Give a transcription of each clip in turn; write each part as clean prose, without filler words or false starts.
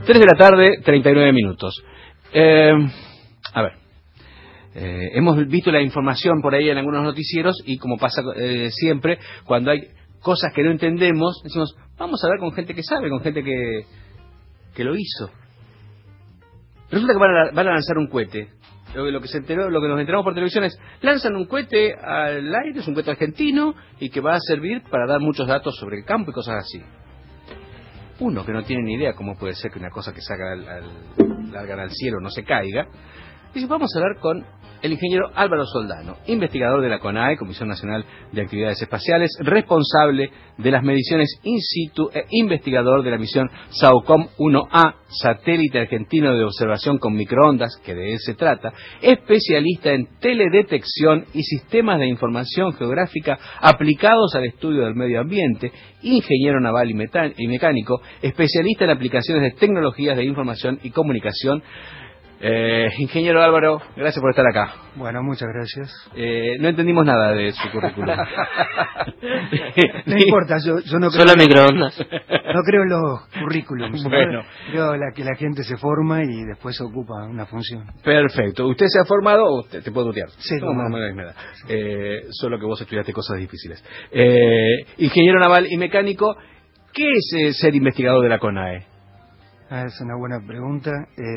3 de la tarde, 39 minutos. A ver, hemos visto la información por ahí en algunos noticieros y como pasa siempre, cuando hay cosas que no entendemos, decimos, vamos a hablar con gente que sabe, con gente que lo hizo. Resulta que van a lanzar un cohete. Lo que nos enteramos por televisión es, lanzan un cohete al aire, es un cohete argentino, y que va a servir para dar muchos datos sobre el campo y cosas así. Uno que no tiene ni idea cómo puede ser que una cosa que largan al cielo no se caiga, dice, vamos a hablar con el ingeniero Álvaro Soldano, investigador de la CONAE, Comisión Nacional de Actividades Espaciales, responsable de las mediciones in situ e investigador de la misión SAOCOM 1A, satélite argentino de observación con microondas, que de él se trata, especialista en teledetección y sistemas de información geográfica aplicados al estudio del medio ambiente, ingeniero naval y mecánico, especialista en aplicaciones de tecnologías de información y comunicación. Ingeniero Álvaro, gracias por estar acá. Bueno, muchas gracias. No entendimos nada de su currículum. No importa, yo no creo. Solo microondas. No creo en los currículums. Bueno. Creo que la gente se forma y después ocupa una función. Perfecto. ¿Usted se ha formado o te puedo tutear? Sí. Solo que vos estudiaste cosas difíciles. Ingeniero naval y mecánico, ¿qué es ser investigador de la CONAE? Es una buena pregunta.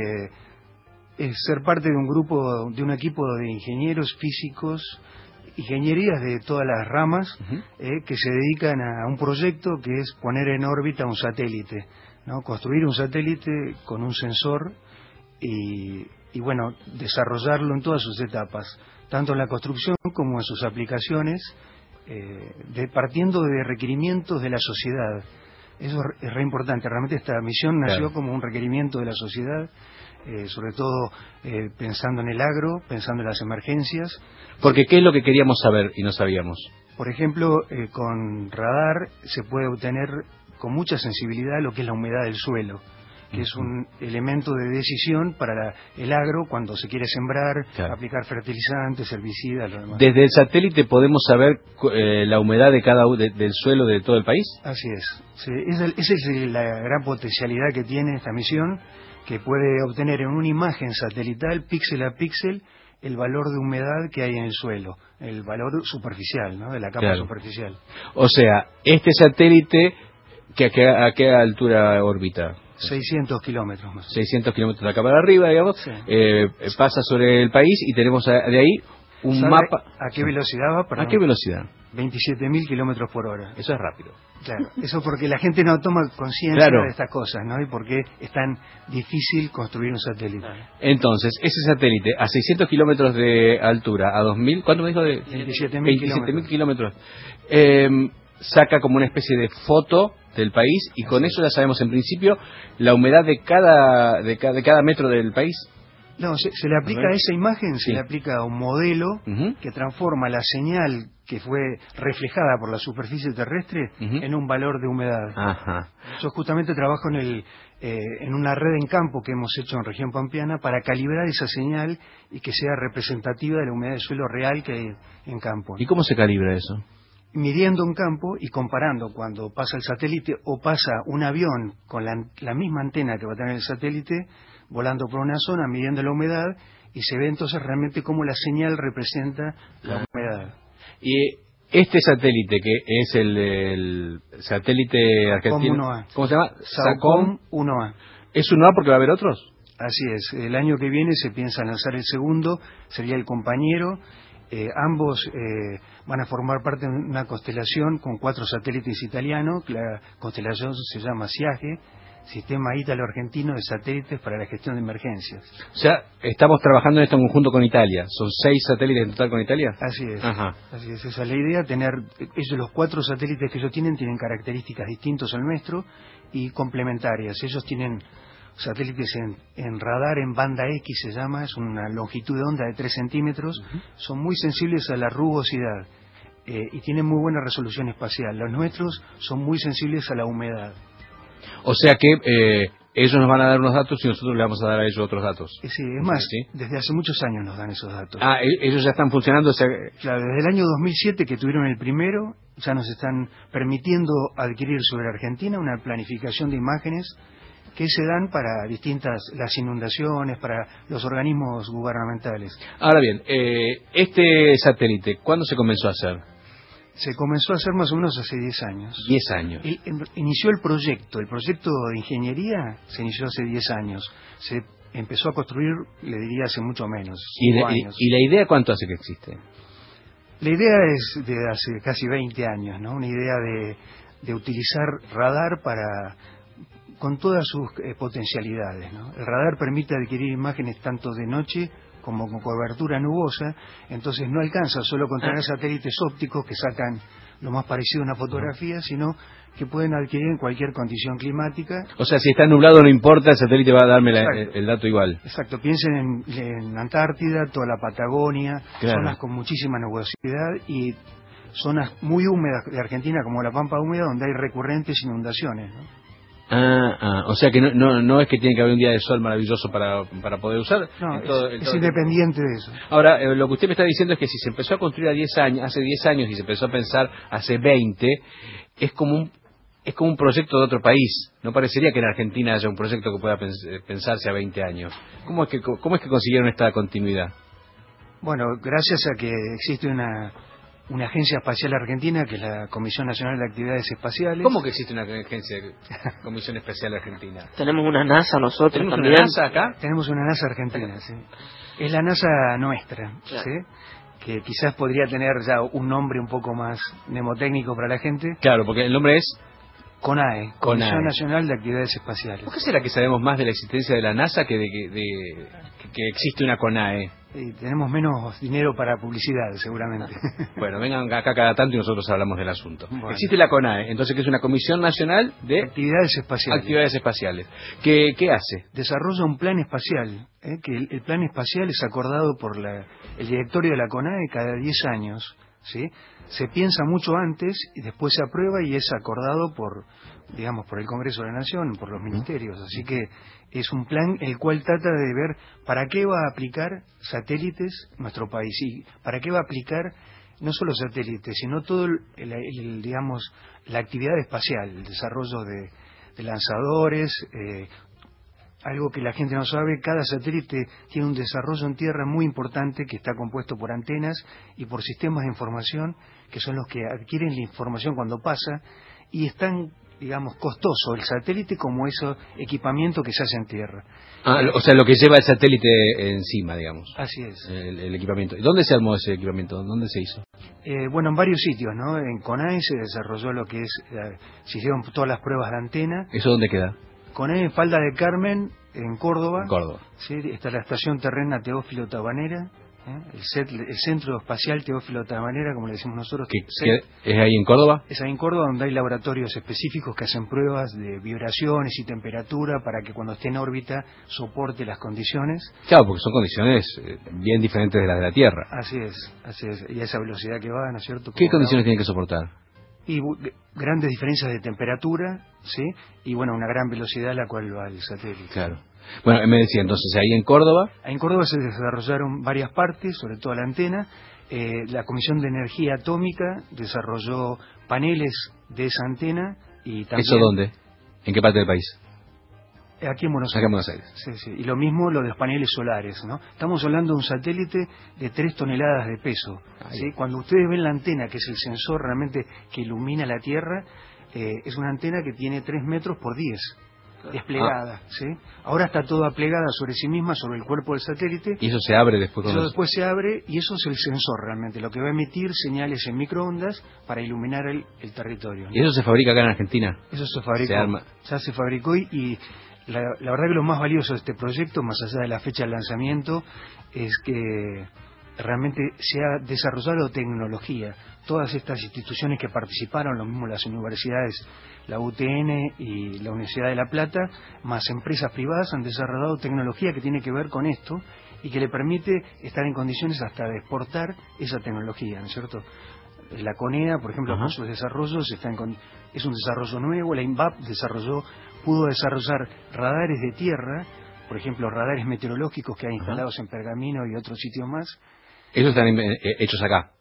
Es ser parte de un equipo de ingenieros físicos, ingenierías de todas las ramas, que se dedican a un proyecto que es poner en órbita un satélite, ¿no? Construir un satélite con un sensor y bueno, desarrollarlo en todas sus etapas, tanto en la construcción como en sus aplicaciones, partiendo de requerimientos de la sociedad. Eso es re importante. Realmente esta misión nació como un requerimiento de la sociedad, sobre todo pensando en el agro, pensando en las emergencias. Porque ¿qué es lo que queríamos saber y no sabíamos? Por ejemplo, con radar se puede obtener con mucha sensibilidad lo que es la humedad del suelo, que es un elemento de decisión para el agro cuando se quiere sembrar, aplicar fertilizantes, herbicidas, lo demás. ¿Desde el satélite podemos saber la humedad del suelo de todo el país? Así es. Sí, esa es la gran potencialidad que tiene esta misión, que puede obtener en una imagen satelital, píxel a píxel, el valor de humedad que hay en el suelo, el valor superficial, ¿no? De la capa superficial. O sea, este satélite, ¿a qué altura orbita? 600 kilómetros más. 600 kilómetros de acá para arriba, digamos, pasa sobre el país y tenemos de ahí un mapa. ¿A qué velocidad va? Perdón. ¿A qué velocidad? 27.000 kilómetros por hora. Eso es rápido. Claro, eso porque la gente no toma conciencia de estas cosas, ¿no? Y por qué es tan difícil construir un satélite. Entonces, ese satélite a 600 kilómetros de altura, a 2.000, ¿cuánto me dijo? 27.000 kilómetros. Saca como una especie de foto del país y con eso ya sabemos en principio la humedad de cada metro del país. No, se le aplica a esa imagen, se le aplica un modelo que transforma la señal que fue reflejada por la superficie terrestre en un valor de humedad. Yo justamente trabajo en una red en campo que hemos hecho en región pampeana para calibrar esa señal y que sea representativa de la humedad del suelo real que hay en campo. ¿Y cómo se calibra eso? Midiendo un campo y comparando cuando pasa el satélite o pasa un avión con la misma antena que va a tener el satélite, volando por una zona, midiendo la humedad, y se ve entonces realmente cómo la señal representa la humedad. Y este satélite, que es el satélite argentino, ¿cómo se llama? SAOCOM 1A. ¿Es 1A porque va a haber otros? Así es. El año que viene se piensa lanzar el segundo, sería el compañero. Ambos van a formar parte de una constelación con 4 satélites italianos. La constelación se llama SIAGE, Sistema Ítalo-Argentino de Satélites para la Gestión de Emergencias. O sea, estamos trabajando en esto en conjunto con Italia. ¿Son 6 satélites en total con Italia? Así es. Así es. Esa es la idea, los 4 satélites que ellos tienen características distintas al nuestro y complementarias. Ellos tienen satélites en radar en banda X, se llama, es una longitud de onda de 3 centímetros, son muy sensibles a la rugosidad y tienen muy buena resolución espacial. Los nuestros son muy sensibles a la humedad. O sea que ellos nos van a dar unos datos y nosotros le vamos a dar a ellos otros datos. Sí, es más, desde hace muchos años nos dan esos datos. Ellos ya están funcionando. Claro, desde el año 2007 que tuvieron el primero, ya nos están permitiendo adquirir sobre Argentina una planificación de imágenes que se dan para las inundaciones, para los organismos gubernamentales. Ahora bien, este satélite, ¿cuándo se comenzó a hacer? Se comenzó a hacer más o menos hace 10 años. 10 años. Inició el proyecto de ingeniería se inició hace 10 años. Se empezó a construir, le diría, hace mucho menos, 5 años. ¿Y la idea cuánto hace que existe? La idea es de hace casi 20 años, ¿no? Una idea de utilizar radar con todas sus potencialidades, ¿no? El radar permite adquirir imágenes tanto de noche como con cobertura nubosa, entonces no alcanza solo con tener satélites ópticos que sacan lo más parecido a una fotografía, sino que pueden adquirir en cualquier condición climática. O sea, si está nublado no importa, el satélite va a darme el dato igual. Exacto, piensen en Antártida, toda la Patagonia, claro, zonas con muchísima nubosidad y zonas muy húmedas de Argentina, como la Pampa húmeda, donde hay recurrentes inundaciones, ¿no? O sea que no es que tiene que haber un día de sol maravilloso para poder usar. No, es independiente de eso. Ahora, lo que usted me está diciendo es que si se empezó a construir hace 10 años y se empezó a pensar hace 20, es como un proyecto de otro país. No parecería que en Argentina haya un proyecto que pueda pensarse a 20 años. ¿Cómo es que consiguieron esta continuidad? Bueno, gracias a que existe una agencia espacial argentina, que es la Comisión Nacional de Actividades Espaciales. ¿Cómo que existe una Comisión Espacial Argentina? Tenemos una NASA nosotros ¿Tenemos también. una NASA acá? Tenemos una NASA argentina, sí. Es la NASA nuestra, claro, ¿sí? Que quizás podría tener ya un nombre un poco más mnemotécnico para la gente. Claro, porque el nombre es CONAE, Comisión Nacional de Actividades Espaciales. ¿Por qué será que sabemos más de la existencia de la NASA que que existe una CONAE? Y tenemos menos dinero para publicidad, seguramente. Bueno, vengan acá cada tanto y nosotros hablamos del asunto. Bueno. Existe la CONAE, entonces que es una Comisión Nacional de Actividades Espaciales. ¿Qué hace? Desarrolla un plan espacial, que el plan espacial es acordado por el directorio de la CONAE cada 10 años, ¿sí? Se piensa mucho antes y después se aprueba y es acordado por el Congreso de la Nación, por los ministerios. Así que es un plan el cual trata de ver para qué va a aplicar satélites nuestro país y para qué va a aplicar no solo satélites, sino todo la actividad espacial, el desarrollo de lanzadores. Algo que la gente no sabe, cada satélite tiene un desarrollo en tierra muy importante que está compuesto por antenas y por sistemas de información que son los que adquieren la información cuando pasa y es tan, costoso el satélite como ese equipamiento que se hace en tierra. O sea, lo que lleva el satélite encima, digamos. Así es. El equipamiento. ¿Y dónde se armó ese equipamiento? ¿Dónde se hizo? Bueno, en varios sitios, ¿no? En CONAE se desarrolló lo que es, se hicieron todas las pruebas de antena. ¿Eso dónde queda? CONAE en Falda de Carmen, en Córdoba. En Córdoba. Sí, está la estación terrena Teófilo Tabanera, el Centro Espacial Teófilo Tabanera, como le decimos nosotros. ¿Qué es ahí en Córdoba? Es ahí en Córdoba, donde hay laboratorios específicos que hacen pruebas de vibraciones y temperatura para que cuando esté en órbita soporte las condiciones. Claro, porque son condiciones bien diferentes de las de la Tierra. Así es. Y a esa velocidad que va, ¿no es cierto? ¿Qué condiciones tiene que soportar? Y grandes diferencias de temperatura, ¿sí? Y bueno, una gran velocidad a la cual va el satélite. Claro. Bueno, me decía entonces, ahí en Córdoba. En Córdoba se desarrollaron varias partes, sobre todo la antena. La Comisión de Energía Atómica desarrolló paneles de esa antena y también. ¿Eso dónde? ¿En qué parte del país? Aquí en Buenos Aires. Acá en Buenos Aires. Sí. Y lo mismo lo de los paneles solares, ¿no? Estamos hablando de un satélite de 3 toneladas de peso. ¿Sí? Cuando ustedes ven la antena, que es el sensor realmente que ilumina la Tierra, es una antena que tiene 3 metros por 10, desplegada. ¿Sí? Ahora está toda plegada sobre sí misma, sobre el cuerpo del satélite. ¿Y eso se abre después? Después se abre y eso es el sensor realmente, lo que va a emitir señales en microondas para iluminar el territorio, ¿no? ¿Y eso se fabrica acá en Argentina? Eso se fabricó. Se arma. Ya se fabricó y la verdad que lo más valioso de este proyecto, más allá de la fecha de lanzamiento, es que realmente se ha desarrollado tecnología. Todas estas instituciones que participaron, lo mismo las universidades, la UTN y la Universidad de La Plata, más empresas privadas, han desarrollado tecnología que tiene que ver con esto y que le permite estar en condiciones hasta de exportar esa tecnología, ¿no es cierto? La CONEA, por ejemplo, con sus desarrollos es un desarrollo nuevo. La INVAP pudo desarrollar radares de tierra, por ejemplo, radares meteorológicos que hay instalados en Pergamino y otros sitios más. ¿Esos están hechos acá?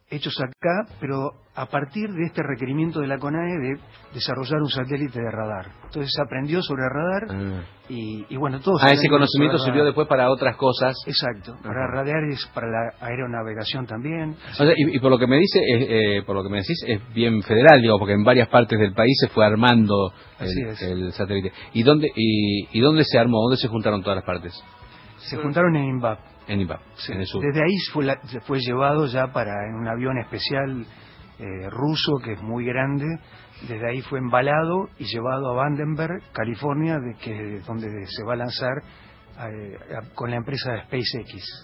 hechos acá, pero a partir de este requerimiento de la CONAE de desarrollar un satélite de radar. Entonces se aprendió sobre radar y bueno, todos... ese conocimiento sirvió después para otras cosas. Exacto, para radares, para la aeronavegación también. O sea, y por lo que me dice, por lo que me decís, es bien federal, digo, porque en varias partes del país se fue armando el satélite. ¿Y dónde se armó? ¿Dónde se juntaron todas las partes? Se juntaron en INVAP. En INVAP, sí. En el sur. Desde ahí fue llevado ya en un avión especial ruso, que es muy grande. Desde ahí fue embalado y llevado a Vandenberg, California, donde se va a lanzar con la empresa SpaceX.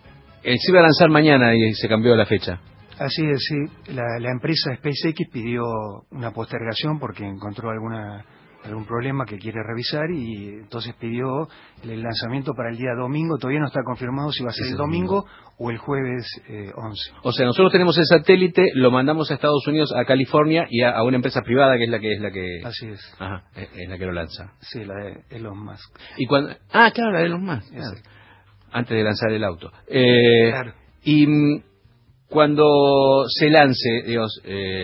Se iba a lanzar mañana y se cambió la fecha. Así es, sí. La empresa SpaceX pidió una postergación porque encontró algún problema que quiere revisar y entonces pidió el lanzamiento para el día domingo. Todavía no está confirmado si va a ser el domingo o el jueves 11. O sea, nosotros tenemos el satélite, lo mandamos a Estados Unidos, a California y a una empresa privada que es la que Así es. Ajá, es la que lo lanza. Sí, la de Elon Musk. Claro, la de Elon Musk. Claro. Antes de lanzar el auto. Claro. Y cuando se lance, Dios,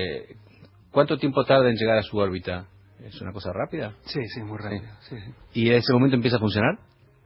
¿cuánto tiempo tarda en llegar a su órbita? ¿Es una cosa rápida? Sí, muy rápido. Sí. ¿Y en ese momento empieza a funcionar?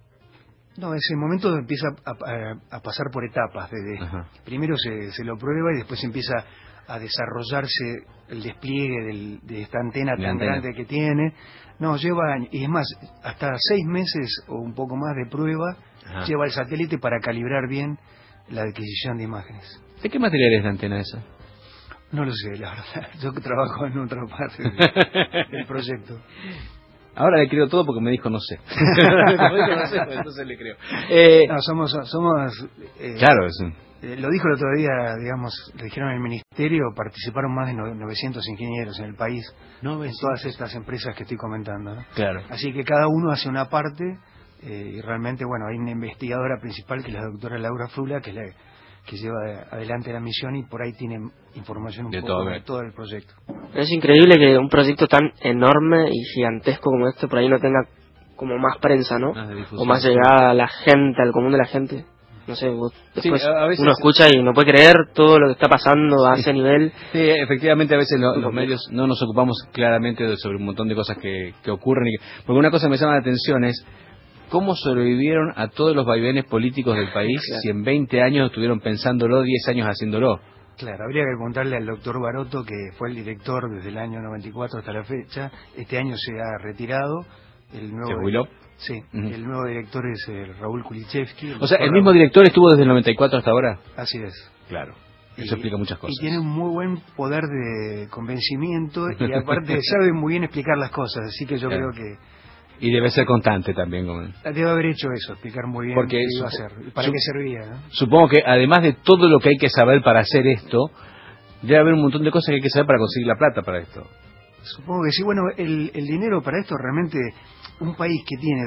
No, ese momento empieza a pasar por etapas. Primero se lo prueba y después empieza a desarrollarse el despliegue de esta antena tan grande que tiene. No, lleva, y es más, hasta 6 meses o un poco más de prueba lleva el satélite para calibrar bien la adquisición de imágenes. ¿De qué material es la antena esa? No lo sé, la verdad. Yo que trabajo en otra parte del proyecto. Ahora le creo todo porque me dijo no sé. Entonces le creo. No, somos claro, lo dijo el otro día, digamos, le dijeron en el ministerio, participaron más de 900 ingenieros en el país, en todas estas empresas que estoy comentando, ¿no? Claro. Así que cada uno hace una parte y realmente, bueno, hay una investigadora principal que es la doctora Laura Frula, que lleva adelante la misión y por ahí tiene información un poco de todo el proyecto. Es increíble que un proyecto tan enorme y gigantesco como este por ahí no tenga como más prensa, ¿no? O más llegada a la gente, al común de la gente. No sé, después uno escucha y no puede creer todo lo que está pasando a ese nivel. Sí, efectivamente a veces los medios no nos ocupamos claramente sobre un montón de cosas que ocurren. Porque una cosa que me llama la atención es ¿cómo sobrevivieron a todos los vaivenes políticos del país si en 20 años estuvieron pensándolo, 10 años haciéndolo? Claro, habría que preguntarle al doctor Baroto, que fue el director desde el año 94 hasta la fecha. Este año se ha retirado. ¿Se jubiló? Sí, el nuevo director es Raúl Kulichevsky. O sea, ¿el mismo director estuvo desde el 94 hasta ahora? Así es. Claro, eso explica muchas cosas. Y tiene un muy buen poder de convencimiento y aparte sabe muy bien explicar las cosas, así que yo creo que... Y debe ser constante también. Debe haber hecho eso, explicar muy bien qué iba a hacer, para qué servía, ¿no? Supongo que además de todo lo que hay que saber para hacer esto, debe haber un montón de cosas que hay que saber para conseguir la plata para esto. Supongo que sí. Bueno, el dinero para esto realmente, un país que tiene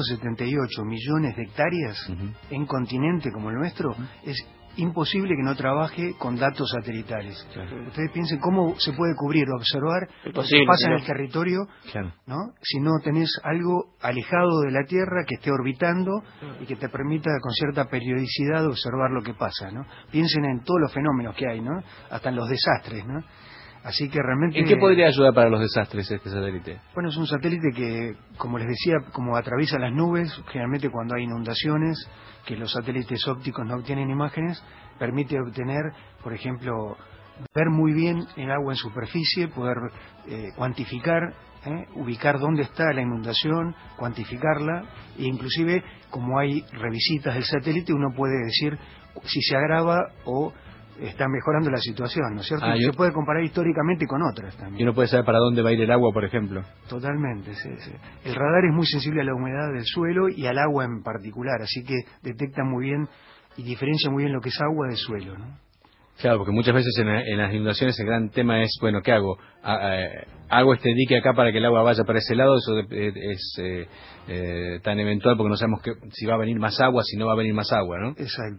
278 millones de hectáreas en continente como el nuestro, es imposible que no trabaje con datos satelitales. Claro. Ustedes piensen cómo se puede cubrir o observar lo que pasa en el territorio, ¿no? Si no tenés algo alejado de la Tierra que esté orbitando y que te permita con cierta periodicidad observar lo que pasa, ¿no? Piensen en todos los fenómenos que hay, ¿no? Hasta en los desastres, ¿no? Así que realmente... ¿En qué podría ayudar para los desastres este satélite? Bueno, es un satélite que, como les decía, como atraviesa las nubes, generalmente cuando hay inundaciones, que los satélites ópticos no obtienen imágenes, permite obtener, por ejemplo, ver muy bien el agua en superficie, poder cuantificar, ubicar dónde está la inundación, cuantificarla, e inclusive, como hay revisitas del satélite, uno puede decir si se agrava o está mejorando la situación, ¿no es cierto? Se puede comparar históricamente con otras también. Y uno puede saber para dónde va a ir el agua, por ejemplo. Totalmente, sí. El radar es muy sensible a la humedad del suelo y al agua en particular, así que detecta muy bien y diferencia muy bien lo que es agua del suelo, ¿no? Claro, porque muchas veces en las inundaciones el gran tema es, bueno, ¿qué hago? ¿Hago este dique acá para que el agua vaya para ese lado? Eso es tan eventual porque no sabemos si va a venir más agua, si no va a venir más agua, ¿no? Exacto.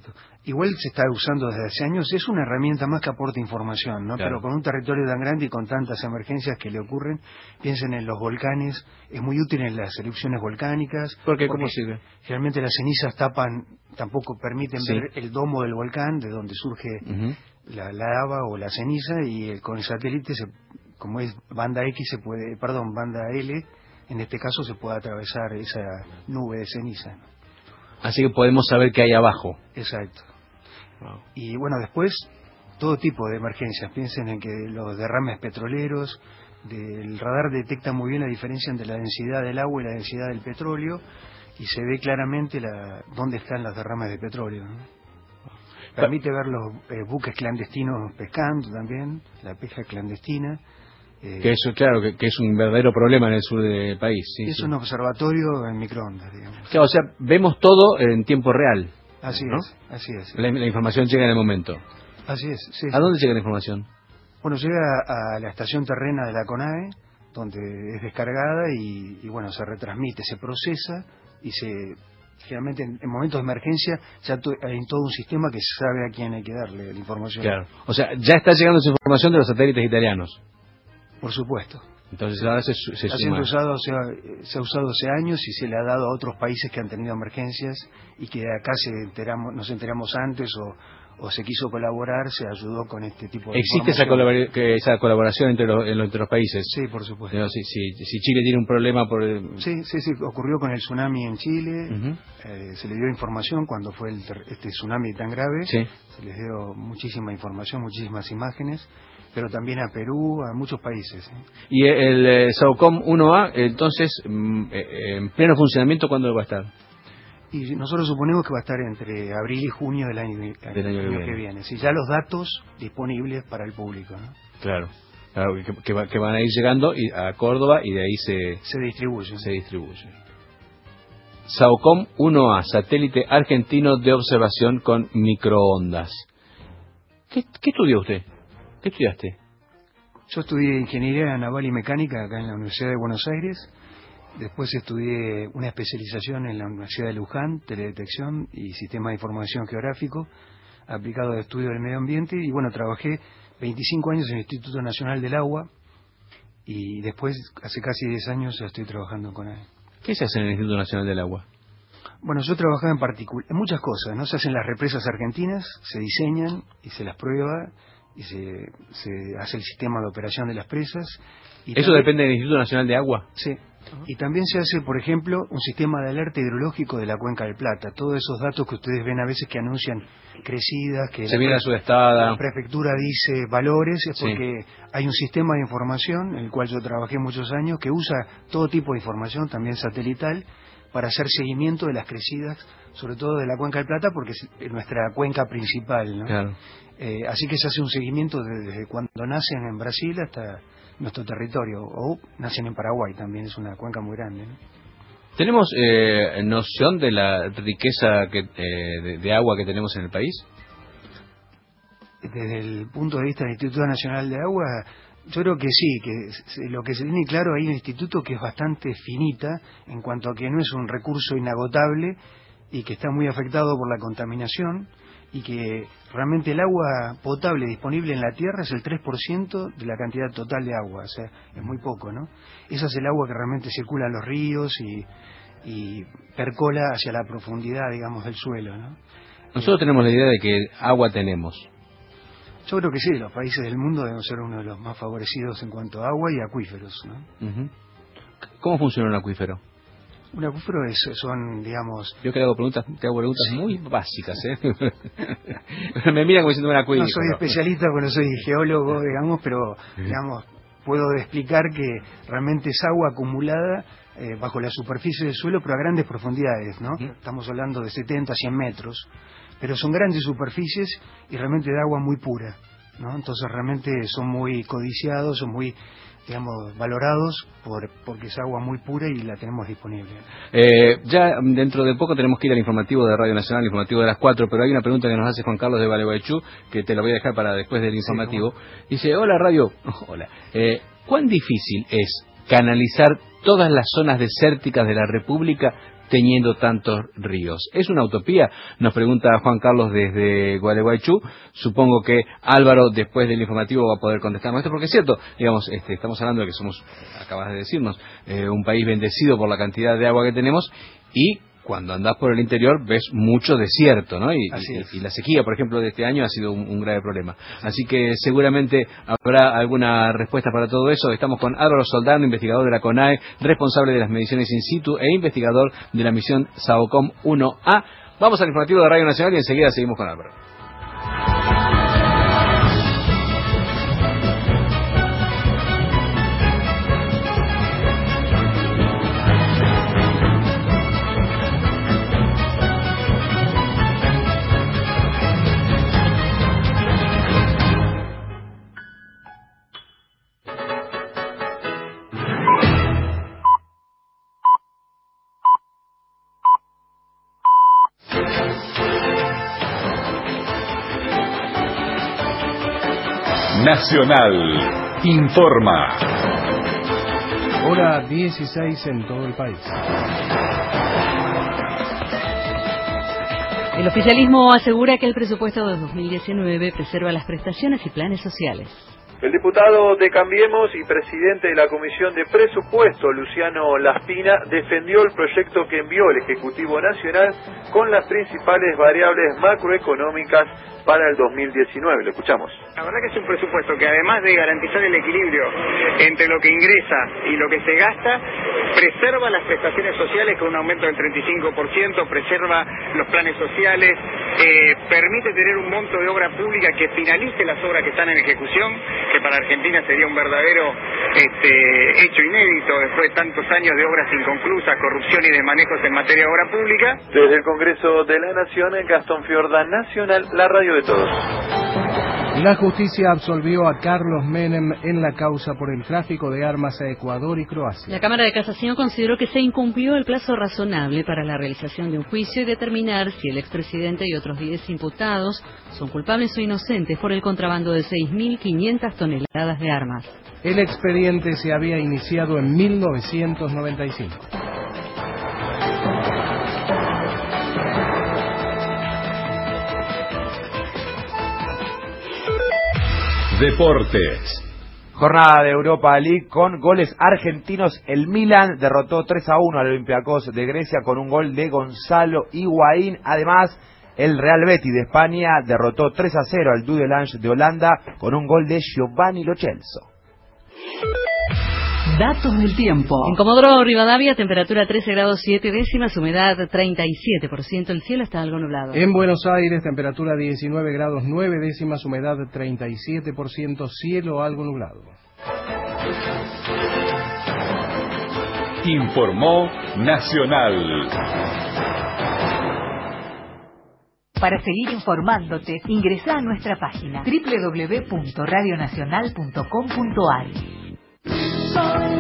igual se está usando desde hace años, es una herramienta más que aporta información, ¿no? Claro. Pero con un territorio tan grande y con tantas emergencias que le ocurren, piensen en los volcanes, es muy útil en las erupciones volcánicas. Porque ¿cómo sirve? Generalmente las cenizas tampoco permiten ver el domo del volcán, de donde surge la lava o la ceniza, y con el satélite, como es banda X, banda L, en este caso se puede atravesar esa nube de ceniza. Así que podemos saber qué hay abajo. Exacto. Wow. Y bueno, después, todo tipo de emergencias. Piensen en que los derrames petroleros, el radar detecta muy bien la diferencia entre la densidad del agua y la densidad del petróleo, y se ve claramente dónde están las derrames de petróleo, ¿no? Permite ver los buques clandestinos pescando también, la pesca clandestina. Que eso, claro, que es un verdadero problema en el sur del país. Sí, es un observatorio en microondas, digamos. Claro, o sea, vemos todo en tiempo real. Así ¿no? así es. La información llega en el momento. Así es. Sí, ¿A dónde llega la información? Bueno, llega a la estación terrena de la CONAE, donde es descargada y bueno, se retransmite, se procesa y generalmente en momentos de emergencia ya hay todo un sistema que sabe a quién hay que darle la información. Claro. O sea, ya está llegando esa información de los satélites italianos. Por supuesto. Entonces ahora se suma. Se ha usado hace años y se le ha dado a otros países que han tenido emergencias y que acá nos enteramos antes o se quiso colaborar, se ayudó con este tipo de información. ¿Existe esa colaboración entre los países? Sí, por supuesto. Pero si Chile tiene un problema por... Sí, ocurrió con el tsunami en Chile, se le dio información cuando fue este tsunami tan grave, se les dio muchísima información, muchísimas imágenes, pero también a Perú, a muchos países. ¿Y el SAOCOM 1A, entonces, en pleno funcionamiento, cuándo va a estar? Y nosotros suponemos que va a estar entre abril y junio del año que viene. Sí, ya los datos disponibles para el público, ¿no? Claro, que van a ir llegando a Córdoba y de ahí se distribuyen. SAOCOM 1A, satélite argentino de observación con microondas. ¿Qué estudió usted? ¿Qué estudiaste? Yo estudié Ingeniería Naval y Mecánica acá en la Universidad de Buenos Aires. Después estudié una especialización en la Universidad de Luján, Teledetección y Sistema de Información Geográfico, aplicado al estudio del medio ambiente. Y bueno, trabajé 25 años en el Instituto Nacional del Agua y después, hace casi 10 años, ya estoy trabajando con él. ¿Qué se hace en el Instituto Nacional del Agua? Bueno, yo trabajaba en muchas cosas, ¿no? Se hacen las represas argentinas, se diseñan y se las prueba y se hace el sistema de operación de las presas. Y ¿Eso depende del Instituto Nacional de Agua? Sí. Y también se hace, por ejemplo, un sistema de alerta hidrológico de la Cuenca del Plata. Todos esos datos que ustedes ven a veces que anuncian crecidas, que se viene a sudestada, la prefectura dice valores, es porque hay un sistema de información, en el cual yo trabajé muchos años, que usa todo tipo de información, también satelital, para hacer seguimiento de las crecidas, sobre todo de la Cuenca del Plata, porque es nuestra cuenca principal, ¿no? Claro. Así que se hace un seguimiento desde cuando nacen en Brasil hasta nuestro territorio, o nacen en Paraguay, también es una cuenca muy grande, ¿no? ¿Tenemos noción de la riqueza de agua que tenemos en el país? Desde el punto de vista del Instituto Nacional de Agua, yo creo que sí, que lo que se tiene claro ahí en el instituto que es bastante finita en cuanto a que no es un recurso inagotable y que está muy afectado por la contaminación y que realmente el agua potable disponible en la tierra es el 3% de la cantidad total de agua, o sea, es muy poco, ¿no? Esa es el agua que realmente circula en los ríos y percola hacia la profundidad, digamos, del suelo, ¿no? Nosotros tenemos la idea de que agua tenemos. Yo creo que sí, los países del mundo deben ser uno de los más favorecidos en cuanto a agua y acuíferos, ¿no? ¿Cómo funciona un acuífero? Un acuífero son, digamos... Yo te hago preguntas muy básicas, ¿eh? Me miran como diciendo un acuífero. No soy especialista porque no soy geólogo, digamos, pero, digamos, puedo explicar que realmente es agua acumulada bajo la superficie del suelo, pero a grandes profundidades, ¿no? Estamos hablando de 70 a 100 metros, pero son grandes superficies y realmente de agua muy pura, ¿no? Entonces realmente son muy codiciados, son muy, digamos, valorados porque es agua muy pura y la tenemos disponible. Ya dentro de poco tenemos que ir al informativo de Radio Nacional, el informativo de las 4, pero hay una pregunta que nos hace Juan Carlos de Gualeguaychú, que te la voy a dejar para después del informativo. Sí, dice, hola Radio, hola, ¿cuán difícil es canalizar todas las zonas desérticas de la República teniendo tantos ríos. ¿Es una utopía? Nos pregunta Juan Carlos desde Gualeguaychú. Supongo que Álvaro, después del informativo, va a poder contestarnos esto, porque es cierto, digamos, estamos hablando de que somos, acabas de decirnos, un país bendecido por la cantidad de agua que tenemos, y cuando andás por el interior ves mucho desierto, ¿no? Y la sequía, por ejemplo, de este año ha sido un grave problema. Así que seguramente habrá alguna respuesta para todo eso. Estamos con Álvaro Soldano, investigador de la CONAE, responsable de las mediciones in situ e investigador de la misión SAOCOM 1A. Vamos al informativo de Radio Nacional y enseguida seguimos con Álvaro. Nacional informa. Hora 16 en todo el país. El oficialismo asegura que el presupuesto de 2019 preserva las prestaciones y planes sociales. El diputado de Cambiemos y presidente de la Comisión de Presupuesto, Luciano Laspina, defendió el proyecto que envió el Ejecutivo Nacional con las principales variables macroeconómicas para el 2019. Lo escuchamos. La verdad que es un presupuesto que, además de garantizar el equilibrio entre lo que ingresa y lo que se gasta, preserva las prestaciones sociales con un aumento del 35%, preserva los planes sociales, permite tener un monto de obra pública que finalice las obras que están en ejecución, que para Argentina sería un verdadero hecho inédito después de tantos años de obras inconclusas, corrupción y desmanejos en materia de obra pública. Desde el Congreso de la Nación, Gastón Fiorda, Nacional, la radio de todos. La justicia absolvió a Carlos Menem en la causa por el tráfico de armas a Ecuador y Croacia. La Cámara de Casación consideró que se incumplió el plazo razonable para la realización de un juicio y determinar si el expresidente y otros 10 imputados son culpables o inocentes por el contrabando de 6.500 toneladas de armas. El expediente se había iniciado en 1995. Deportes. Jornada de Europa League con goles argentinos. El Milan derrotó 3-1 al Olympiacos de Grecia con un gol de Gonzalo Higuaín. Además, el Real Betis de España derrotó 3-0 al Dudelange de Holanda con un gol de Giovanni Lo Celso. Datos del tiempo. En Comodoro Rivadavia, temperatura 13 grados 7 décimas, humedad 37%, el cielo está algo nublado. En Buenos Aires, temperatura 19 grados 9 décimas, humedad 37%, cielo algo nublado. Informó Nacional. Para seguir informándote, ingresa a nuestra página www.radionacional.com.ar. Soy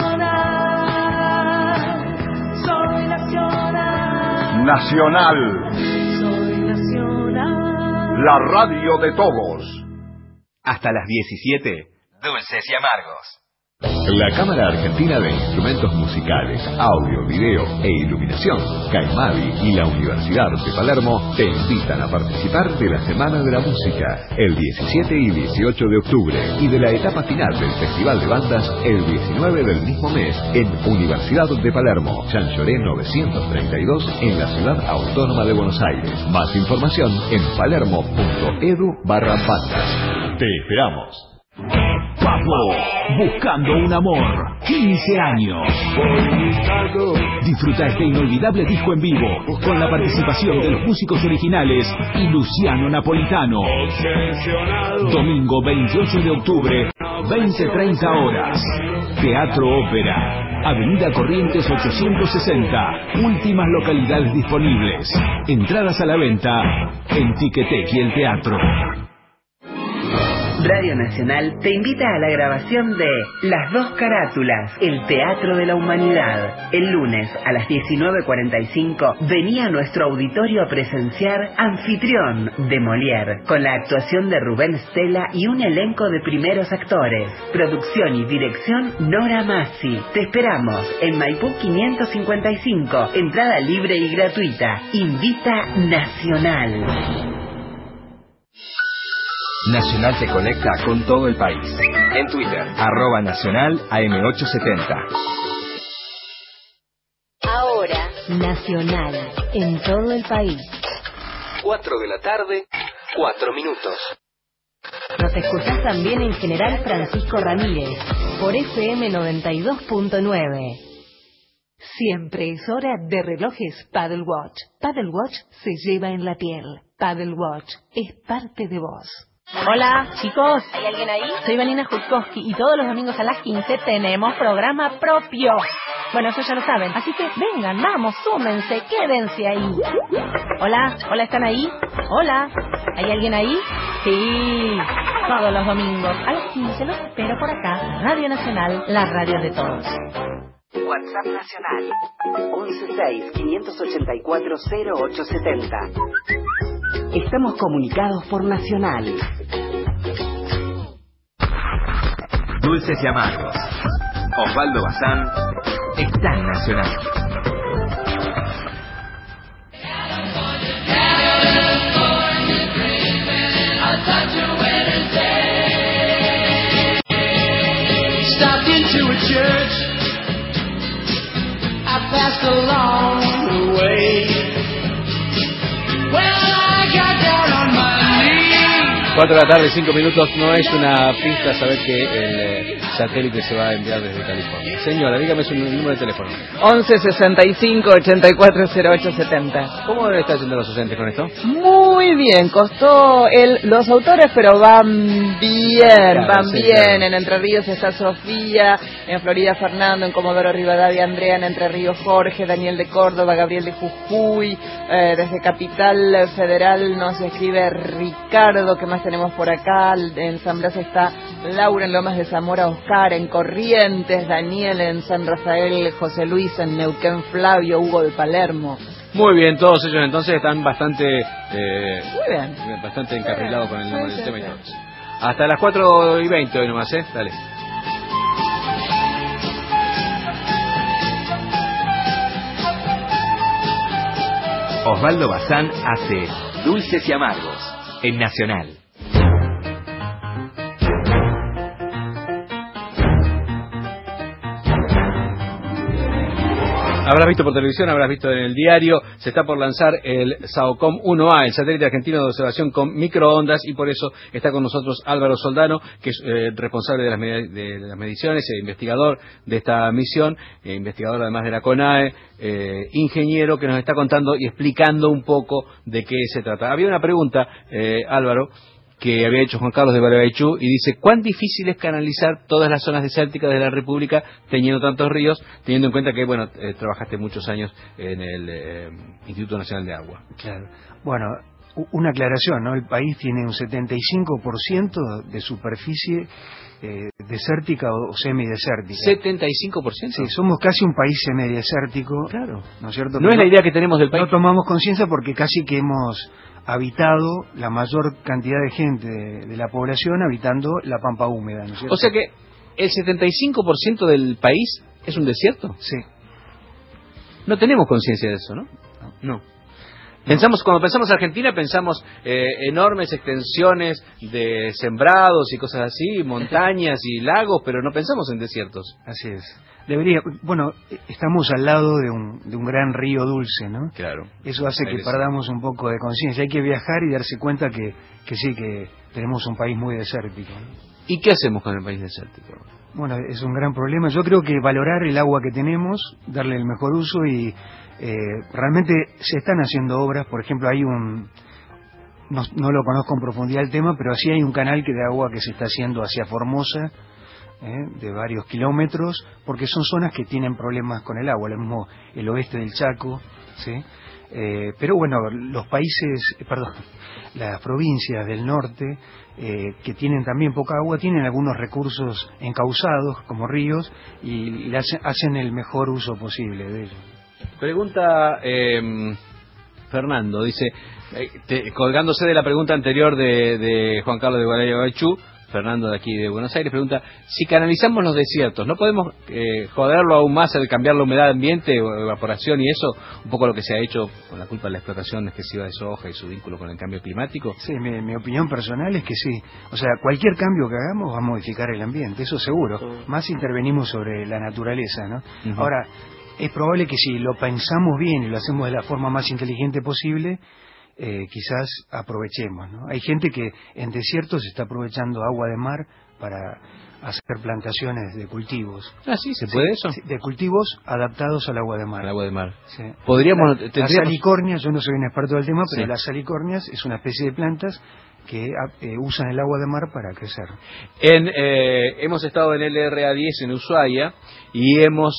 nacional, soy nacional. Nacional. Soy nacional. La radio de todos. Hasta las 17, Dulces y Amargos. La Cámara Argentina de Instrumentos Musicales, Audio, Video e Iluminación, CAIMADI y la Universidad de Palermo te invitan a participar de la Semana de la Música el 17 y 18 de octubre y de la etapa final del Festival de Bandas el 19 del mismo mes en Universidad de Palermo, Chanchoré 932 en la Ciudad Autónoma de Buenos Aires. Más información en palermo.edu/bandas. Te esperamos. Papo, buscando un amor, 15 años. Disfruta este inolvidable disco en vivo, con la participación de los músicos originales y Luciano Napolitano. Domingo 28 de octubre, 20:30 horas. Teatro Ópera, Avenida Corrientes 860, últimas localidades disponibles. Entradas a la venta en Ticketek y el teatro. Radio Nacional te invita a la grabación de Las Dos Carátulas, el Teatro de la Humanidad. El lunes a las 19:45 venía a nuestro auditorio a presenciar Anfitrión de Molière, con la actuación de Rubén Stella y un elenco de primeros actores. Producción y dirección Nora Massi. Te esperamos en Maipú 555. Entrada libre y gratuita. Invita Nacional. Nacional te conecta con todo el país. En Twitter, @Nacional AM870. Ahora, Nacional, en todo el país. 4 de la tarde, 4 minutos. Nos escuchás también en General Francisco Ramírez, por FM 92.9. Siempre es hora de relojes Paddle Watch. Paddle Watch se lleva en la piel. Paddle Watch es parte de vos. Hola, chicos. ¿Hay alguien ahí? Soy Vanina Jutkowski y todos los domingos a las 15 tenemos programa propio. Bueno, eso ya lo saben. Así que vengan, vamos, súmense, quédense ahí. Hola, ¿están ahí? Hola, ¿hay alguien ahí? Sí, todos los domingos a las 15 los espero por acá. Radio Nacional, la radio de todos. WhatsApp Nacional 116-584-0870. Estamos comunicados por Nacional. Dulces y amargos. Osvaldo Bazán está en Nacional. Stopped into a church. I passed along the way. Well, I got down on my knees. 4 de la tarde, 5 minutos. No es una pista saber que el satélite se va a enviar desde California. Señora, dígame su número de teléfono. 11-65-84-0870. ¿Cómo deben estar yendo los docentes con esto? Muy bien, costó los autores, pero van bien, claro, sí, bien. Claro. En Entre Ríos está Sofía, en Florida Fernando, en Comodoro Rivadavia Andrea, en Entre Ríos Jorge, Daniel de Córdoba, Gabriel de Jujuy, desde Capital Federal nos escribe Ricardo, ¿qué más tenemos por acá? En San Blas está Laura, en Lomas de Zamora Oscar, en Corrientes Daniel, en San Rafael José Luis, en Neuquén Flavio, Hugo de Palermo. Muy bien, todos ellos entonces están bastante muy bien, bastante encarrilados con el tema y todo eso. Hasta las 4:20 hoy nomás, dale. Osvaldo Bazán hace Dulces y Amargos en Nacional. Habrás visto por televisión, habrás visto en el diario, se está por lanzar el SAOCOM 1A, el satélite argentino de observación con microondas, y por eso está con nosotros Álvaro Soldano, que es responsable de las mediciones, investigador de esta misión, investigador además de la CONAE, ingeniero, que nos está contando y explicando un poco de qué se trata. Había una pregunta, Álvaro, que había hecho Juan Carlos de Barabaichú, y dice: ¿cuán difícil es canalizar todas las zonas desérticas de la República teniendo tantos ríos, teniendo en cuenta que, bueno, trabajaste muchos años en el Instituto Nacional de Agua? Claro. Bueno, una aclaración, ¿no? El país tiene un 75% de superficie desértica o semidesértica. ¿75%? Sí, somos casi un país semidesértico. Claro. ¿No es cierto? No es la idea que tenemos del país. No tomamos conciencia porque casi que hemos habitado la mayor cantidad de gente de la población habitando la pampa húmeda, ¿no es cierto? O sea que el 75% del país es un desierto. Sí. No tenemos conciencia de eso, ¿no? No. Cuando pensamos Argentina, pensamos enormes extensiones de sembrados y cosas así, montañas y lagos, pero no pensamos en desiertos. Así es. Bueno, estamos al lado de un gran río dulce, ¿no? Claro. Eso hace que perdamos un poco de conciencia. Hay que viajar y darse cuenta que sí, que tenemos un país muy desértico, ¿no? ¿Y qué hacemos con el país desértico? Bueno, es un gran problema. Yo creo que valorar el agua que tenemos, darle el mejor uso y realmente se están haciendo obras. Por ejemplo, hay no lo conozco en profundidad el tema, pero sí hay un canal de agua que se está haciendo hacia Formosa, de varios kilómetros, porque son zonas que tienen problemas con el agua, lo mismo el oeste del Chaco, ¿sí? Pero bueno, las provincias del norte, que tienen también poca agua, tienen algunos recursos encauzados como ríos y hacen el mejor uso posible de ellos. Pregunta Fernando, dice, colgándose de la pregunta anterior de Juan Carlos de Gualeguaychú, Fernando de aquí de Buenos Aires pregunta, si canalizamos los desiertos, ¿no podemos joderlo aún más al cambiar la humedad ambiente o evaporación y eso? Un poco lo que se ha hecho con la culpa de la explotación excesiva de soja y su vínculo con el cambio climático. Sí, mi opinión personal es que sí. O sea, cualquier cambio que hagamos va a modificar el ambiente, eso seguro. Más intervenimos sobre la naturaleza, ¿no? Ahora, es probable que si lo pensamos bien y lo hacemos de la forma más inteligente posible, quizás aprovechemos, ¿no? Hay gente que en desiertos está aprovechando agua de mar para hacer plantaciones de cultivos. Ah, sí, ¿se puede eso? De cultivos adaptados al agua de mar. Al agua de mar. Sí. Podríamos... Las salicornias, yo no soy un experto del tema, pero las salicornias es una especie de plantas que usan el agua de mar para crecer. Hemos estado en el LRA10 en Ushuaia y hemos,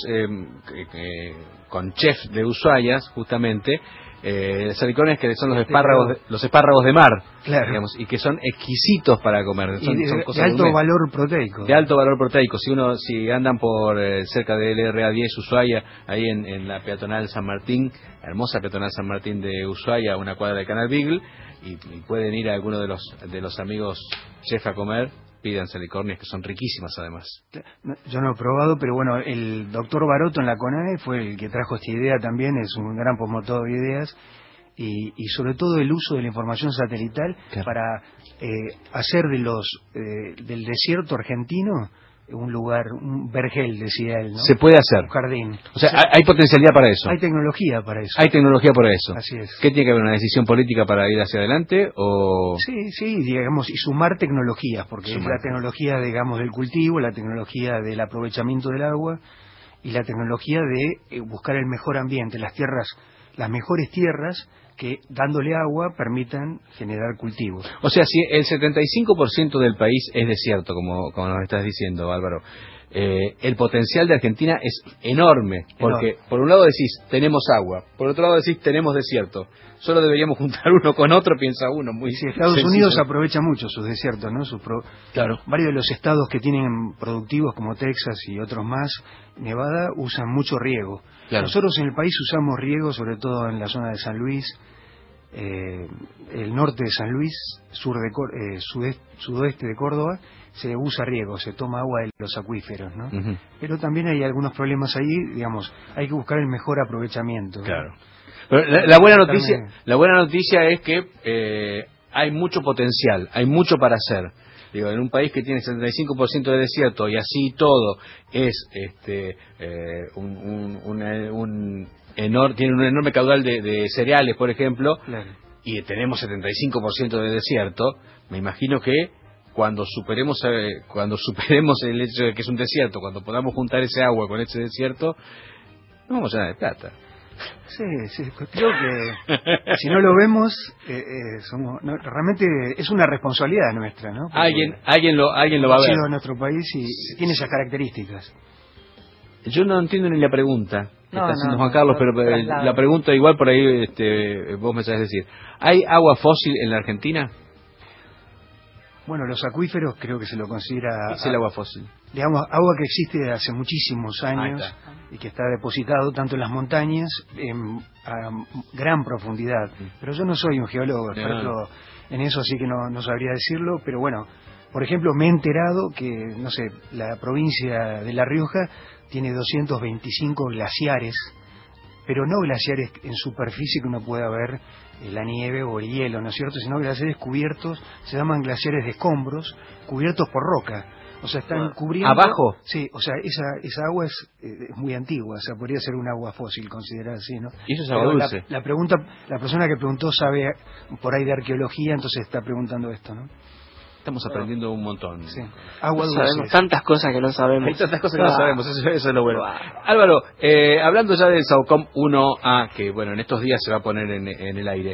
con chef de Ushuaia, justamente, salicornias que son los espárragos de mar, claro, digamos, y que son exquisitos para comer. Son cosas de alto valor proteico. De alto valor proteico. Si andan por cerca del LRA10 Ushuaia, ahí en la peatonal San Martín, hermosa peatonal San Martín de Ushuaia, una cuadra del Canal Beagle, y pueden ir a alguno de los amigos chef a comer, pidan salicornias que son riquísimas además. Yo no he probado, pero bueno, el doctor Baroto en la CONAE fue el que trajo esta idea también, es un gran promotor de ideas, y sobre todo el uso de la información satelital, claro, para hacer del desierto argentino un lugar, un vergel, decía él, ¿no? Se puede hacer. Un jardín. O sea, hay potencialidad para eso. Hay tecnología para eso. Hay tecnología para eso. Así es. ¿Qué tiene que haber? ¿Una decisión política para ir hacia adelante o...? Sí, digamos, y sumar tecnologías, porque es la tecnología, digamos, del cultivo, la tecnología del aprovechamiento del agua y la tecnología de buscar el mejor ambiente, las mejores tierras que dándole agua permitan generar cultivos. O sea, si el 75% del país es desierto, como nos estás diciendo, Álvaro, el potencial de Argentina es enorme, porque por un lado decís, tenemos agua, por otro lado decís, tenemos desierto. Solo deberíamos juntar uno con otro, piensa uno. Estados Unidos aprovecha mucho sus desiertos, ¿no? Claro. Varios de los estados que tienen productivos, como Texas y otros más, Nevada, usan mucho riego. Claro. Nosotros en el país usamos riego, sobre todo en la zona de San Luis, el norte de San Luis, sudoeste de Córdoba, se usa riego, se toma agua de los acuíferos, ¿no? Pero también hay algunos problemas ahí, digamos, hay que buscar el mejor aprovechamiento. Claro. Pero la buena noticia es que hay mucho potencial, hay mucho para hacer. Digo, en un país que tiene 75% de desierto y así todo es tiene un enorme caudal de cereales, por ejemplo, claro, y tenemos 75% de desierto, me imagino que cuando superemos el hecho de que es un desierto, cuando podamos juntar ese agua con ese desierto, nos vamos a llenar de plata. Sí, creo que si no lo vemos, realmente es una responsabilidad nuestra, ¿no? Porque alguien lo va a ver. Ha sido nuestro país y tiene esas características. Yo no entiendo ni la pregunta que está haciendo Juan Carlos, pero la pregunta igual por ahí vos me sabés decir. ¿Hay agua fósil en la Argentina? Bueno, los acuíferos creo que se lo considera... Es el agua fósil. Digamos, agua que existe desde hace muchísimos años y que está depositado tanto en las montañas a gran profundidad. Pero yo no soy un geólogo experto en eso, así que no sabría decirlo, pero bueno, por ejemplo, me he enterado que, no sé, la provincia de La Rioja tiene 225 glaciares, pero no glaciares en superficie que uno pueda ver la nieve o el hielo, ¿no es cierto? Sino glaciares cubiertos, se llaman glaciares de escombros, cubiertos por roca. O sea, están cubriendo... ¿Abajo? Sí, o sea, esa agua es muy antigua, o sea, podría ser un agua fósil, considerada así, ¿no? ¿Y eso es agua dulce? La persona que preguntó sabe por ahí de arqueología, entonces está preguntando esto, ¿no? Estamos aprendiendo un montón. Sí. Agua dulce. Sabemos tantas cosas que no sabemos. Hay tantas cosas que no sabemos, eso es lo bueno. Álvaro, hablando ya del SAOCOM 1A, que bueno, en estos días se va a poner en el aire.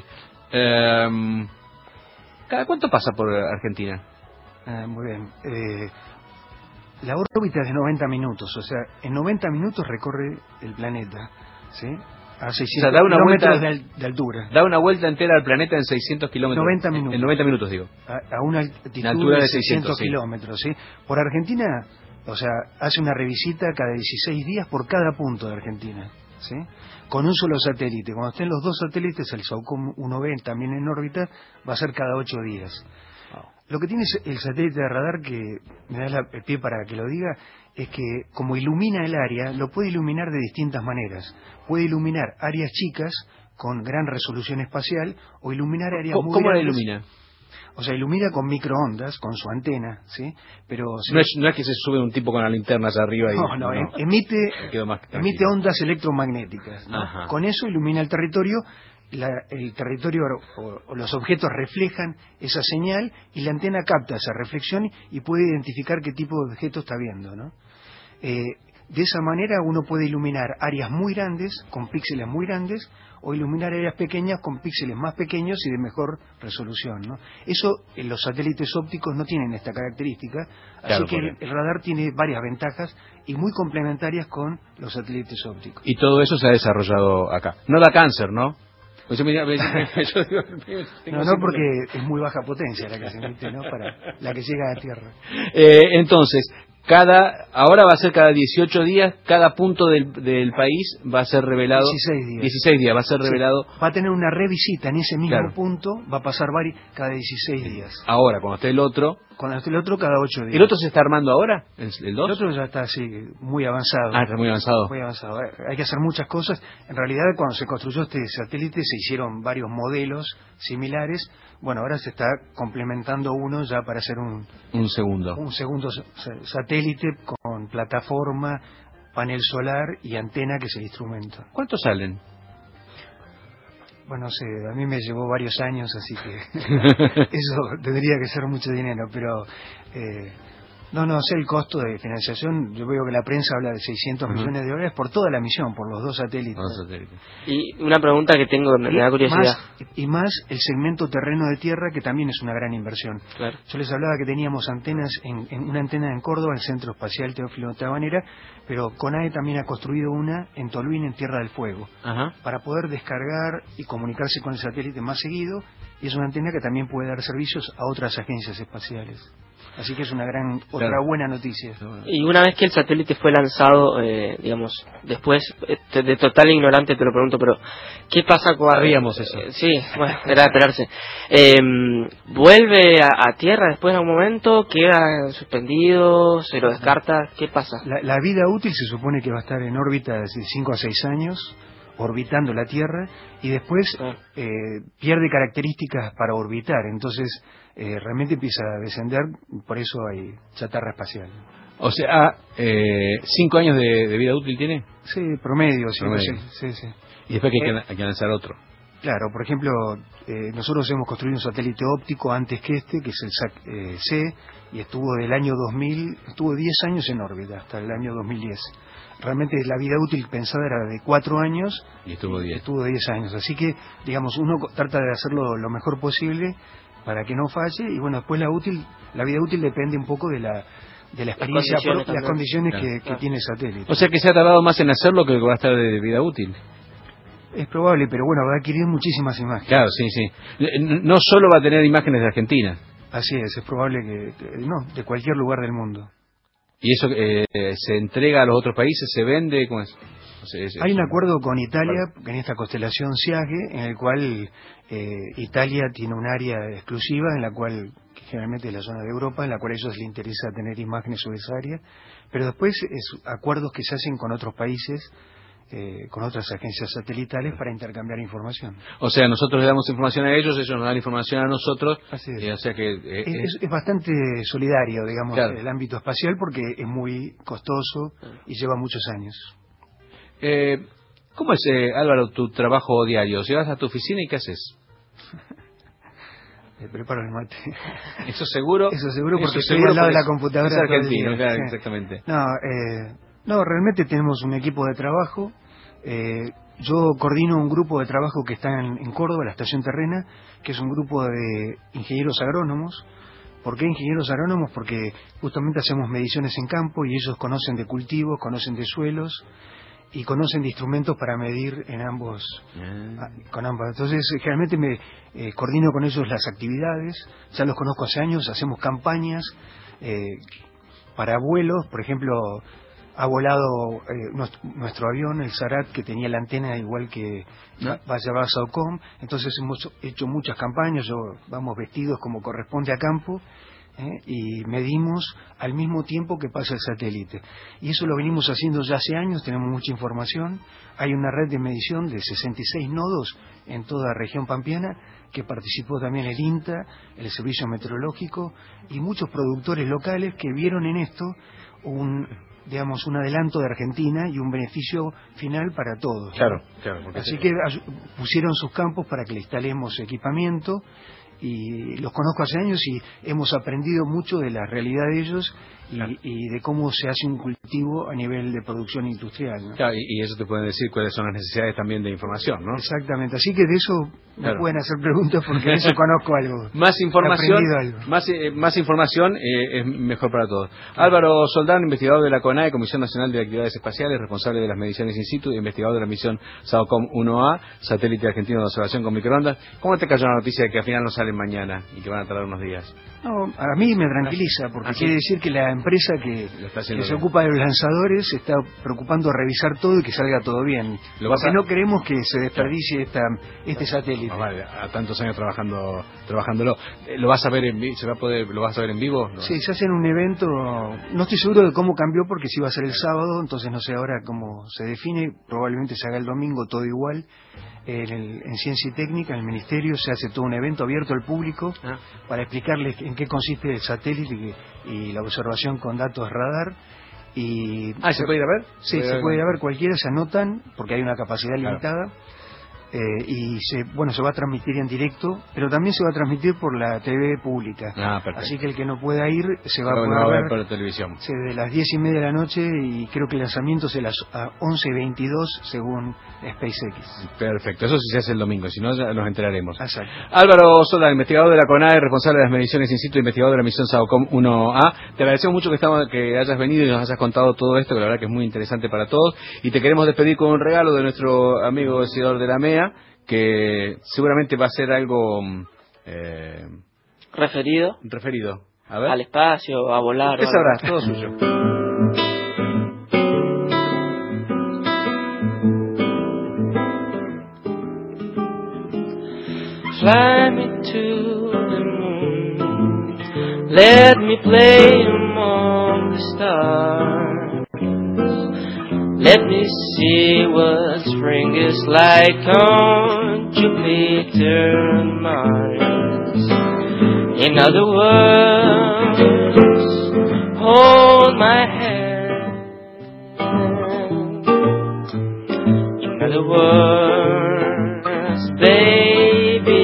¿Cada cuánto pasa por Argentina? Muy bien. La órbita es de 90 minutos, o sea, en 90 minutos recorre el planeta, ¿sí? a 600 kilómetros de altura. Da una vuelta entera al planeta en 600 kilómetros. 90 minutos. En 90 minutos, digo. A una altitud de 600 kilómetros, ¿sí? Por Argentina, o sea, hace una revisita cada 16 días por cada punto de Argentina, ¿sí? Con un solo satélite. Cuando estén los dos satélites, el SAOCOM 1B también en órbita, va a ser cada 8 días. Lo que tiene el satélite de radar, que me da el pie para que lo diga, es que como ilumina el área, lo puede iluminar de distintas maneras. Puede iluminar áreas chicas con gran resolución espacial o iluminar áreas muy ¿Cómo la grandes. ilumina? O sea, ilumina con microondas, con su antena, ¿sí? Pero no es que se sube un tipo con la linterna hacia arriba y... No, emite ondas electromagnéticas, ¿no? Con eso ilumina el territorio. El territorio o los objetos reflejan esa señal y la antena capta esa reflexión y puede identificar qué tipo de objeto está viendo, ¿no? De esa manera uno puede iluminar áreas muy grandes con píxeles muy grandes o iluminar áreas pequeñas con píxeles más pequeños y de mejor resolución, ¿no? Eso los satélites ópticos no tienen esta característica, así que el radar tiene varias ventajas y muy complementarias con los satélites ópticos. Y todo eso se ha desarrollado acá. No da cáncer, ¿no? Pues no, porque es muy baja potencia la que se emite, ¿no? Para la que llega a la Tierra. Entonces, ahora va a ser cada 18 días, cada punto del país va a ser revelado. 16 días va a ser revelado. Sí, va a tener una revisita en ese mismo punto, va a pasar cada 16 días. Ahora, cuando esté el otro. Cuando esté el otro, cada 8 días. ¿El otro se está armando ahora? ¿El 2? El otro ya está así, muy avanzado. Está muy avanzado. Muy avanzado. Hay que hacer muchas cosas. En realidad, cuando se construyó este satélite, se hicieron varios modelos similares. Bueno, ahora se está complementando uno ya para hacer un segundo satélite con plataforma, panel solar y antena, que es el instrumento. ¿Cuántos salen? Bueno, a mí me llevó varios años, así que eso tendría que ser mucho dinero, pero no sé el costo de financiación. Yo veo que la prensa habla de 600 millones de dólares por toda la misión, por los dos satélites. Y una pregunta que tengo, me da curiosidad. Más el segmento terreno de tierra, que también es una gran inversión. Claro. Yo les hablaba que teníamos antenas, una antena en Córdoba, el Centro Espacial Teófilo Tabanera, pero CONAE también ha construido una en Tolwyn, en Tierra del Fuego, para poder descargar y comunicarse con el satélite más seguido, y es una antena que también puede dar servicios a otras agencias espaciales. Así que es otra buena noticia. Y una vez que el satélite fue lanzado, digamos, después, de total ignorante te lo pregunto, pero ¿qué pasa cuando... Sabíamos eso. Sí, bueno, era de esperarse. ¿Vuelve a Tierra después en algún momento? ¿Queda suspendido? ¿Se lo descarta? ¿Qué pasa? La vida útil se supone que va a estar en órbita de 5 a 6 años, orbitando la Tierra, y después pierde características para orbitar. Entonces realmente empieza a descender, por eso hay chatarra espacial. O sea, 5 años de vida útil tiene. Sí, promedio. Sí. Y después hay que lanzar otro. Claro, por ejemplo, nosotros hemos construido un satélite óptico antes que que es el SAC-C, y estuvo del año 2000, estuvo 10 años en órbita, hasta el año 2010. Realmente la vida útil pensada era de 4 años y estuvo 10 años. Así que, digamos, uno trata de hacerlo lo mejor posible para que no falle, y bueno, después la vida útil depende un poco de la experiencia, las condiciones que tiene el satélite. O sea que se ha tardado más en hacerlo que va a estar de vida útil. Es probable, pero bueno, va a adquirir muchísimas imágenes. Claro, sí. No solo va a tener imágenes de Argentina. Así es probable que de cualquier lugar del mundo. ¿Y eso se entrega a los otros países? ¿Se vende? ¿Cómo es? Hay un acuerdo con Italia en esta constelación SIAGE, en el cual Italia tiene un área exclusiva, en la cual, que generalmente es la zona de Europa, en la cual a ellos les interesa tener imágenes sobre esa área, pero después acuerdos que se hacen con otros países, con otras agencias satelitales, para intercambiar información. O sea, nosotros le damos información a ellos nos dan información a nosotros. Así es. O sea que es bastante solidario, digamos, el ámbito espacial, porque es muy costoso y lleva muchos años. ¿Cómo es, Álvaro, tu trabajo diario? ¿Llegas a tu oficina y qué haces? Preparo el mate. ¿Eso seguro? Eso seguro, porque estoy al lado de la computadora. Es argentino, claro, exactamente. No, realmente tenemos un equipo de trabajo. Yo coordino un grupo de trabajo que está en Córdoba, la Estación Terrena, que es un grupo de ingenieros agrónomos. ¿Por qué ingenieros agrónomos? Porque justamente hacemos mediciones en campo y ellos conocen de cultivos, conocen de suelos, y conocen de instrumentos para medir en ambos, con ambas. Entonces, generalmente me coordino con ellos las actividades, ya los conozco hace años, hacemos campañas para vuelos, por ejemplo, ha volado nuestro avión, el Sarat, que tenía la antena igual que va a llevar a SAOCOM, entonces hemos hecho muchas campañas, vamos vestidos como corresponde a campo, y medimos al mismo tiempo que pasa el satélite. Y eso lo venimos haciendo ya hace años, tenemos mucha información, hay una red de medición de 66 nodos en toda la región pampeana, que participó también el INTA, el Servicio Meteorológico, y muchos productores locales que vieron en esto un adelanto de Argentina y un beneficio final para todos. Claro. Así que pusieron sus campos para que le instalemos equipamiento, y los conozco hace años y hemos aprendido mucho de la realidad de ellos y de cómo se hace un cultivo a nivel de producción industrial, ¿no? Claro, y eso te pueden decir cuáles son las necesidades también de información, ¿no? Exactamente, así que de eso me pueden hacer preguntas porque de eso conozco algo. Más información es mejor para todos. Álvaro Soldán, investigador de la CONAE, Comisión Nacional de Actividades Espaciales, responsable de las mediciones in situ, investigador de la misión SAOCOM 1A, satélite argentino de observación con microondas. ¿Cómo te cayó la noticia de que al final no salen mañana y que van a tardar unos días? No, a mí me tranquiliza, porque quiere decir que la empresa que se ocupa de los lanzadores se está preocupando de revisar todo y que salga todo bien. Porque no queremos que se desperdicie este satélite. Vale, a tantos años trabajándolo. ¿Lo vas a ver en vivo? ¿Lo vas a ver en vivo? ¿No? Sí, se hace en un evento. No estoy seguro de cómo cambió porque sí va a ser el sábado, entonces no sé ahora cómo se define. Probablemente se haga el domingo todo igual. En Ciencia y Técnica, en el Ministerio, se hace todo un evento abierto al público para explicarles en qué consiste el satélite y la observación con datos radar. ¿Se puede ir a ver? Sí, se puede ir a ver, cualquiera, se anotan porque hay una capacidad limitada. Y se va a transmitir en directo, pero también se va a transmitir por la TV pública. Así que el que no pueda ir se va a poder ver por la televisión. De las 10:30 de la noche, y creo que el lanzamiento es a las 11:22 según SpaceX. Perfecto, eso sí se hace el domingo, si no ya nos enteraremos. Exacto. Álvaro Soldán, investigador de la CONAE, responsable de las mediciones in situ, investigador de la misión SAOCOM 1A. Te agradecemos mucho que hayas venido y nos hayas contado todo esto, que la verdad que es muy interesante para todos, y te queremos despedir con un regalo de nuestro amigo seguidor de la MEA, que seguramente va a ser algo referido a ver, al espacio, a volar. Usted sabrá, todo suyo. Fly me to the moon, let me play among the stars. Let me see what spring is like on Jupiter and Mars. In other words, hold my hand. In other words,